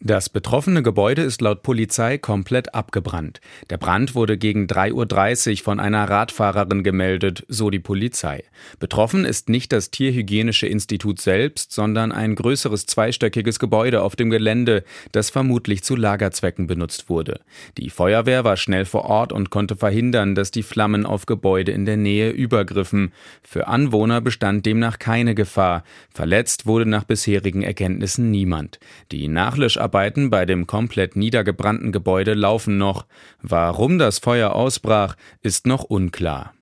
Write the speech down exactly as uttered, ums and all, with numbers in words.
Das betroffene Gebäude ist laut Polizei komplett abgebrannt. Der Brand wurde gegen drei Uhr dreißig von einer Radfahrerin gemeldet, so die Polizei. Betroffen ist nicht das Tierhygienische Institut selbst, sondern ein größeres zweistöckiges Gebäude auf dem Gelände, das vermutlich zu Lagerzwecken benutzt wurde. Die Feuerwehr war schnell vor Ort und konnte verhindern, dass die Flammen auf Gebäude in der Nähe übergriffen. Für Anwohner bestand demnach keine Gefahr. Verletzt wurde nach bisherigen Erkenntnissen niemand. Die Nachlöscharbeiten bei dem komplett niedergebrannten Gebäude laufen noch. Warum das Feuer ausbrach, ist noch unklar.